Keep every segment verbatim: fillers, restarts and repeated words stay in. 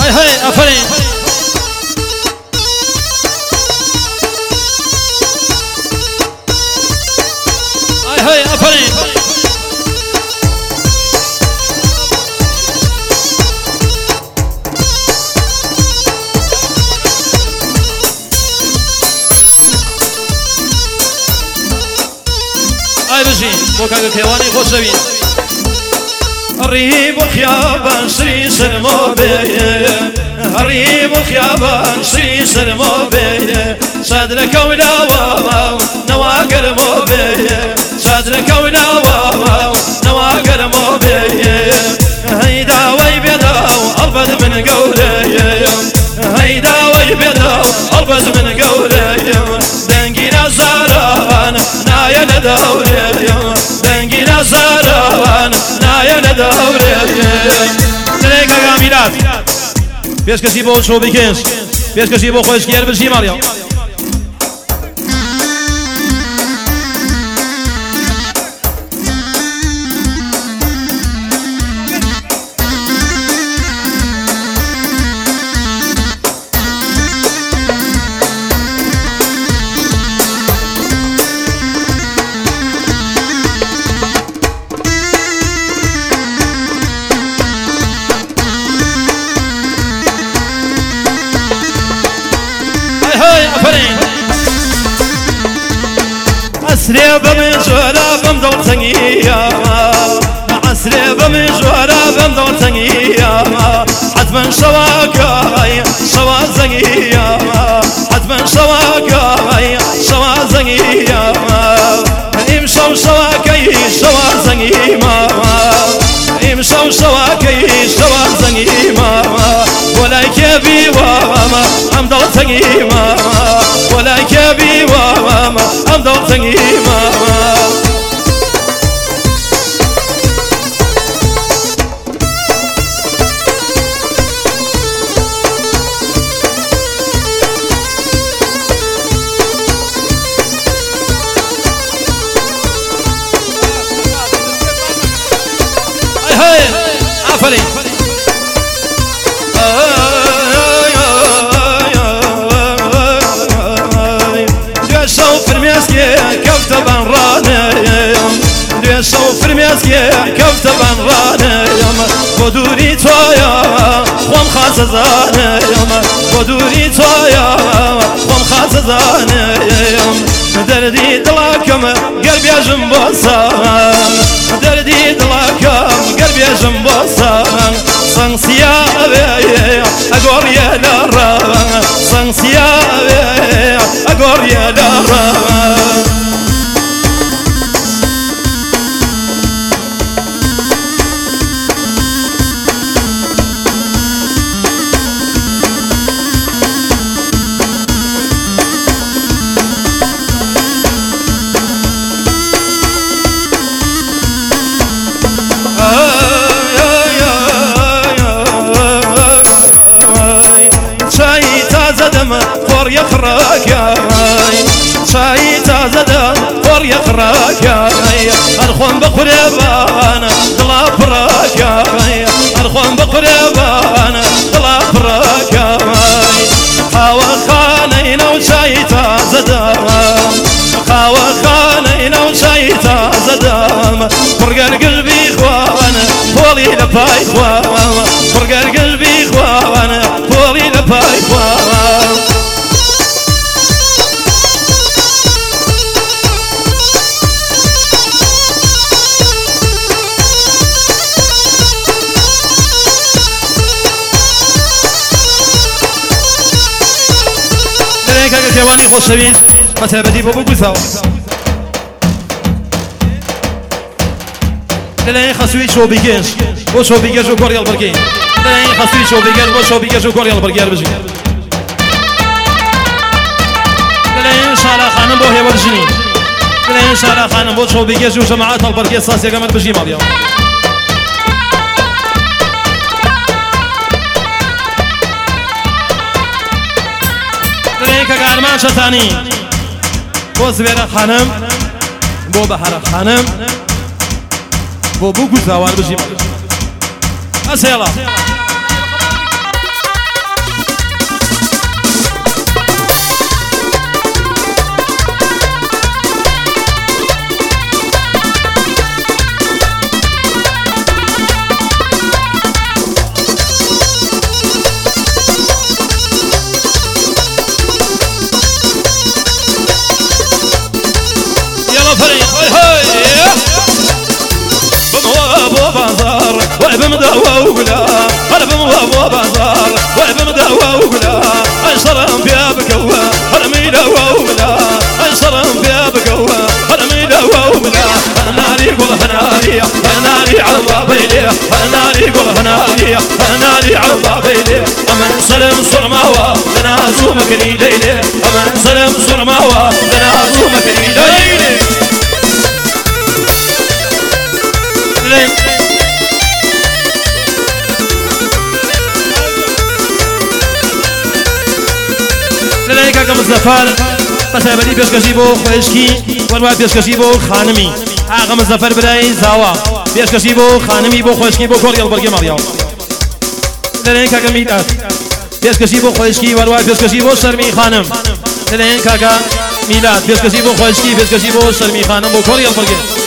هاي هاي افرين هاي هاي افرين هاي بجين بوكاك كيواني خوش بين ريب خيابان شري سلمو بيه ريب خيابان شري سلمو بيه صدرك ونواوا نواقر مو بيه صدرك ونواوا نواقر مو بيه هيدا ويبيداو البد من قولي هيدا ويبيداو البد من قولي دنقينا زاران نايل دوري دنقينا زاران نايل دوري تلقى قامينات بيش كسي بو شو بيكنش بيش كسي بو خوش كير بجي ماريا عسري بمن جورا بمدل تنيا عسري بمن جورا بمدل تنيا حتما شواكاي شوا زنيا حتما شواكاي شوا زنيا امشوا شواكاي شوا زنيا امشوا شواكاي شوا زنيا ولا كبي وما امدل تنيا ولا كبي وما امدل تنيا هاي عفري كفت بنراني ليش صوفر ميسكي كفت بنراني بدوري تويا خوم خاززاني بدوري تويا خوم خاززاني دردي دلاكم قلبي جنبوسان دردي دلاكم قلبي جنبوسان صنصيا بي اقور يا لرا صنصيا بي اقور يا لرا فور يخراك يا شاي تازدا فور يخراك يا الخون بقربان طلع براك يا الخون بقربان طلع براك يا خاوة خانينا وشاي تازدا خاوة خانينا وشاي تازدا فرق قلبي خوان فولي لباي خوان فرق قلبي خوان فولي لباي خوان كيواني خوش بين مثلا بدي بابو قثاو لين خسوي شو بيجيش و شو بيجيش و كوريال برجين لين خسوي شو بيجيش و شو بيجيش و كوريال برجين بجي لين شارع خانم بوه برجني لين شارع خانم بو شو بيجيش و جماعات البرجين ساسي كمان بجي ماليا ليك قارمان شتاني بو زبير خانم بو بحر خانم بو بو گوزاوار بجیم اسیلا ناري عرضا بيلي أمن سلم صرماوة لنازو مكني ليلي أمن سلم صرماوة لنازو مكني ليلي لەلای کاکە مزەفەر بە تایبەتی پێشکەشی بۆ خۆشکی وەروای پێشکەشی بۆ خانمی ئاغا مزەفەر برای زاوا پێشکەشی بۆ خانمی بۆ خۆشکی بۆ کۆڕی هەڵبەرگەی مەڕیاو لەلایەن کاکە میلاد پێشکەشی بۆ خۆشکی وەروای پێشکەشی بۆ شەرمی خانم لەلایەن کاکە میلاد پێشکەشی بۆ خۆشکی پێشکەشی بۆ شەرمی خانم بۆ کۆڕی هەڵبەرگەی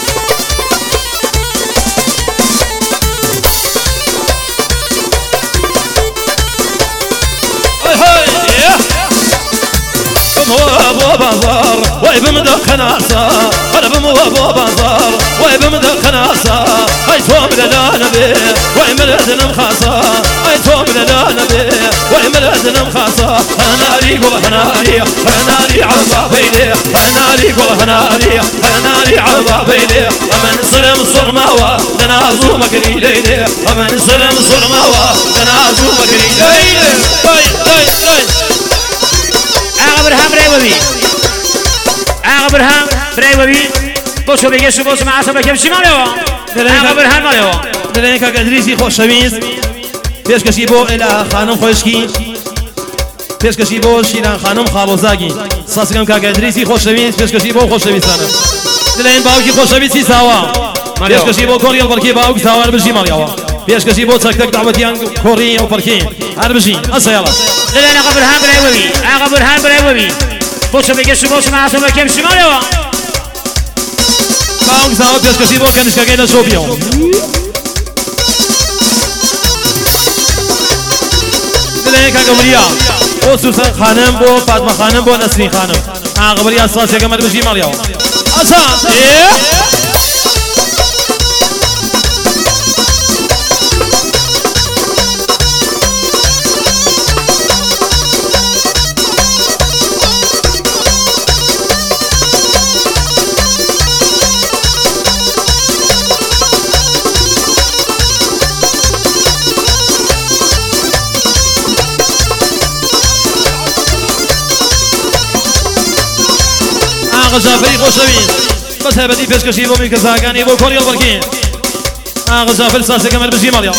ابو بازار واي بمدق ناسا انا بمو ابو بازار واي بمدق ناسا اي توم لنا نبي واي ملذنا مخاصا اي توم لنا نبي واي ملذنا مخاصا انا لي قول انا لي انا لي عرضا بيلي انا لي قول انا لي انا لي عرضا بيلي امن سلم صرماوة لنازو مكري ليلي امن سلم صرماوة لنازو مكري ليلي طيب طيب طيب آقا برهام برای وبی آقا برهام برای وبی بوسو بگیش بوسو معاصر بکم چی مالیو آقا برهام مالیو لەلایەن کاکە ئەدریسی خۆشەویست پێشکەشی بۆ ئێلا خانم خۆشکی پێشکەشی بۆ شیران خانم خاڵۆزاگی ساسەکەم کاکە ئەدریسی خۆشەویست پێشکەشی بۆ خۆشەویستانە لەلایەن باوکی خۆشەویستی زاوا پێشکەشی بۆ کۆڕی هەڵبەرگەی باوک زاوا هەربژی ماڵیاوە پێشکەشی بۆ چەکتەک داوەتیان کۆڕی هەڵبەرگەی هەربژی ئەسەیاڵە لەلایەن آقا برهام برای وبی آقا برهام برای وبی بوسو بگیش بوسو معاصر بکم چی مالیو باوک زاوا پێشکەشی بۆ کەنیشکەکەی لە شۆپیەوە لەلایەن کاکە وریا بۆ سوسەن خانم بۆ فاتمە خانم بۆ نەسرین خانم ئاغا وریا ساسێکەم هەربژی ماڵیاوە ئەسان غزافری خوشویست بس هبدی پێشکەشی بۆ میکەزاکانی بۆ کۆڕی هەڵبەرگەی ئاغا زافر ساسێکەم هەربژی ماڵیاوە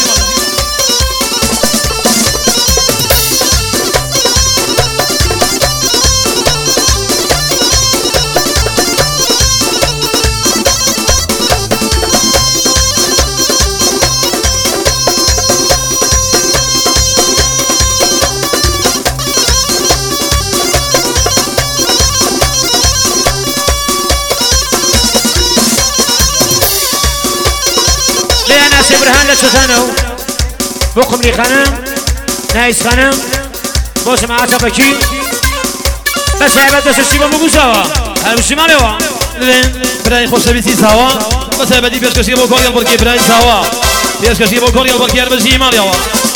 برهان لشتانو بقم لي خانم نايس خانم بوس معاصر بكي بس هيبت بس الشيبة مقوساوا هل مش مالوا لين برای خوشویستی زاوا بس هبدی پێشکەشی بۆ کۆڕی هەڵبەرگەی برای زاوا پێشکەشی بۆ کۆڕی هەڵبەرگەی هەربژی ماڵیاوە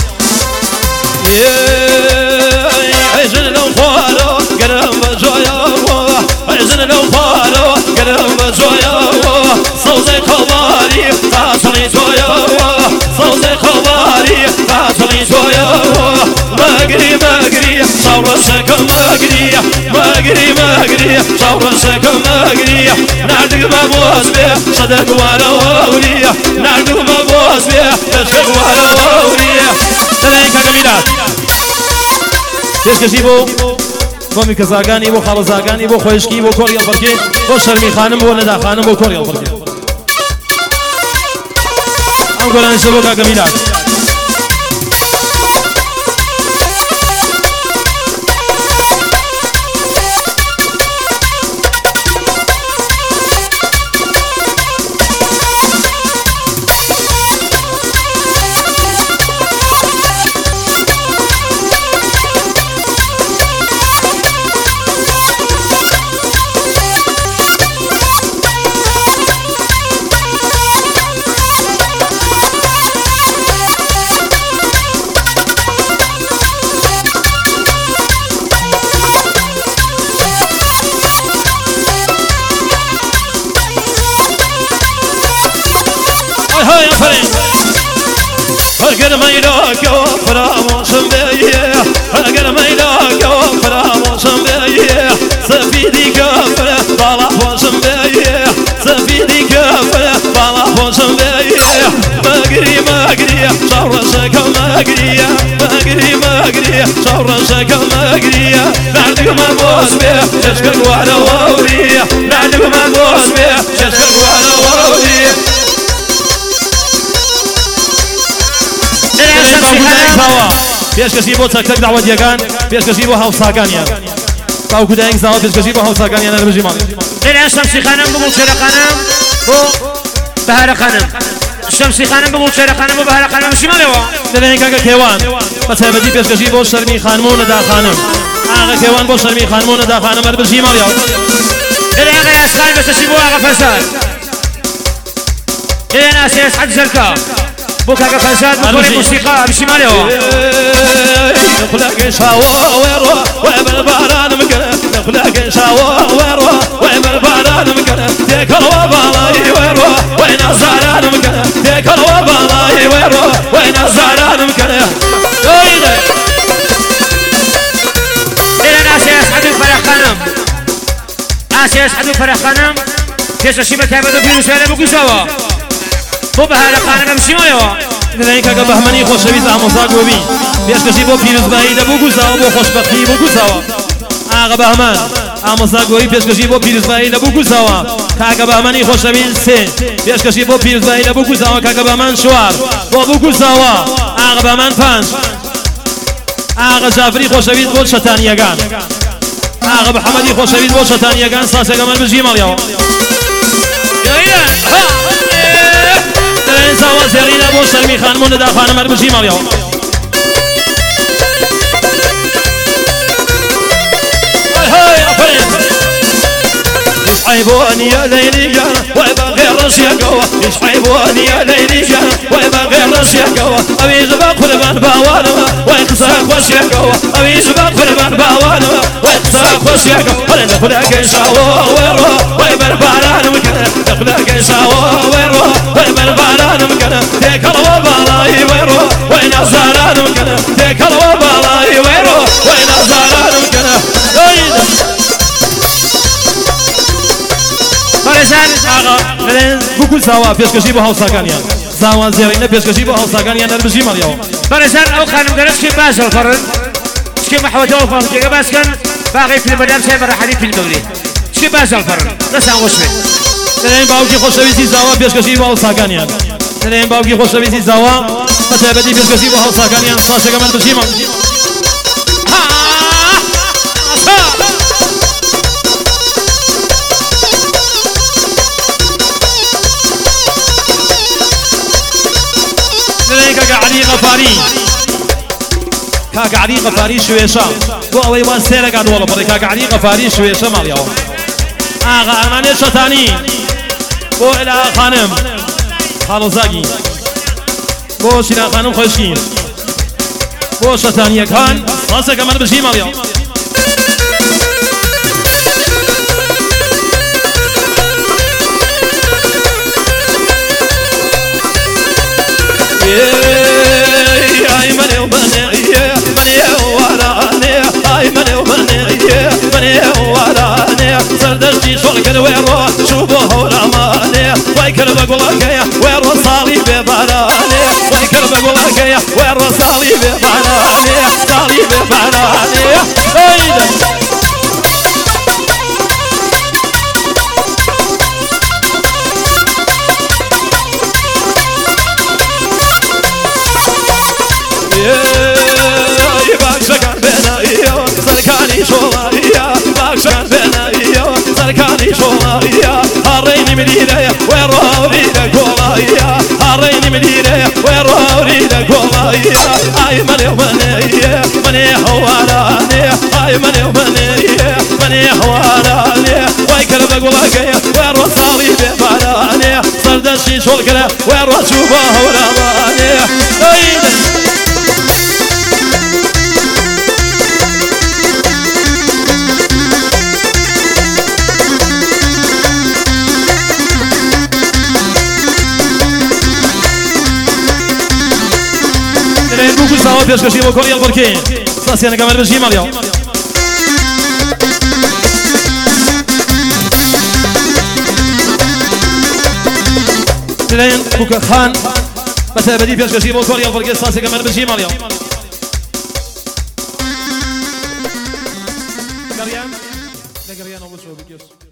عيزن لو خوالو قرم بجويا عيزن لو خوالو قرم بجويا صوزي خباري فاصلي جويا صوزي خباري فاصلي جويا ماقري ماقري صورسك ماقري ماقري ماقري صورسك ماقري نعدق مبوس بيه صدق ولا ووري نعدق مبوس بيه صدق ولا ووري لەلایەن کاکە میلاد پێشکەشی بۆ بۆ میکەزاکانی بۆ خاڵۆزاکانی بۆ خۆشکی بۆ کۆڕی هەڵبەرگەی بۆ شەرمی خانم بۆ نەدا خانم بۆ کۆڕی هەڵبەرگەی ئەم گۆرانیشە بۆ کاکە میلاد اگر میلاک و فراموشم بیه اگر میلاک و فراموشم بیه سفیدی کفره بالا پوشم بیه سفیدی کفره بالا پوشم بیه مگری مگری شور شکل مگری مگری مگری شور شکل مگری نردی مبوس بیه ششکر گوهر ووری نردی مبوس بیه ششکر گوهر ووری بيش كسيبو تكتك دعوة ديگان بيش كسيبو هاو ساقانيا باوكو داينك زاوة بيش كسيبو هاو ساقانيا أنا بجي مالي إلى الشمسي خانم بقول شرق خانم بو بهار خانم الشمسي خانم بقول شرق خانم بو بهار خانم مشي مالي وا داينك كاكا كيوان بس هبدي بيش كسيبو شرمي خانمون دا خانم آغا كيوان بو شرمي خانمون دا خانم أنا بجي مالي إلى آغا يسخان بس تسيبو آغا فساد إلى ناس يسعد زركا بوكا فساد بكل الموسيقى بشي ماليو نخلق شاوا ويروا وعمل باران مكنا نخلق شاوا ويروا وعمل باران مكنا تيك الوبالاي ويروا وين الزاران مكنا تيك الوبالاي ويروا وين الزاران مكنا إلى ناس يسعدوا فرح خانم ناس يسعدوا فرح خانم كيسو شيبة تابدو في رسالة بوكو سوا بو بهار خانم بشي ماليو داينك كاكا بهمني خوش شويز عموساق وبي بيش كسيبو بيروز بايد بوكو سوا بو خوشبختي بوكو سوا آغا بهمان عموساق وبي بيش كسيبو بيروز بايد بوكو سوا كاكا بهمني خوش شويز سي بيش كسيبو بيروز بايد بوكو سوا كاكا بهمان شوار بو بوكو سوا آغا بهمان پنج آغا جعفري خوش شويز بو شتانيگان آغا بحمدي خوش شويز بو شتانيگان ساسا كمان بجي ماليو زاوا زرينا بو شرمي خانمون دا خانم ار بجي ماليو هاي افرين يصحيبوني يا ليلي جان ويبقى غير رشيا قوة يصحيبوني يا ليلي جان ويبقى غير رشيا قوة أبي زباق فرمان باوانما ويقصاق وشيا قوة أبي زباق فرمان باوانما ويقصاق وشيا قوة ولا نخلق شاوا ويروا ويبقى باران مكنا نخلق شاوا ويروا ويبقى باران مكنا تيك الوبالاي ويروا وين الزاران مكنا تيك الوبالاي ويروا وين الزاران مكنا آغا بوكو سوا بيش كشي بو هاوساقانيا زاوان زيرينا بيش كشي بو هاوساقانيا نر بجي ماليو برزان او خانم قرش كي باز الفرن شكي محوته الفرن كي باز كان باغي في المدام سايب راح في المولي شكي باز الفرن نسان وشمي نرين باوكي خوشويزي زاوا بيش كشي بو هاوساقانيا نرين باوكي خوشويزي زاوا فتابدي بيش كشي بو هاوساقانيا ساسا كمان بجي ماليو كاكا علي غفاري كاكا علي غفاري شويشة بو اوي وان سيرا قاد والله بري كاكا علي غفاري شويشة ماليو آغا اماني شتاني بو الى خانم خالو زاقي بو شنا خانم خوشين بو شتاني كان راسا كمان بجي ماليو اي مني ومني مني وراني اي مني ومني مني وراني سردشتي شغلك ويرو شوفوه ورماني ويكر بقولك ويرو صالي ببراني ويكر بقولك ويرو صالي ببراني صالي ببراني سركاني شولايا هاريني مدينة ويروريدك ولايا هاريني مدينة ويروريدك ولايا اي مني ومني مني حوالاني اي مني ومني مني حوالاني ويكربك ولاقيا ويرو صالي ببالاني سردشي شولكنا ويرو شوفه ورماني زاوا پێشکەشی بۆ کۆڕی هەڵبەرکێ ساسیانەکە مەربەشی مەڵیاو لەلایەن کوکە خان بە تایبەتی پێشکەشی بۆ کۆڕی هەڵبەرکێ ساسێکە مەربەشی مەڵیاو گەڕیان لە گەڕیانەوە بچۆ بکێش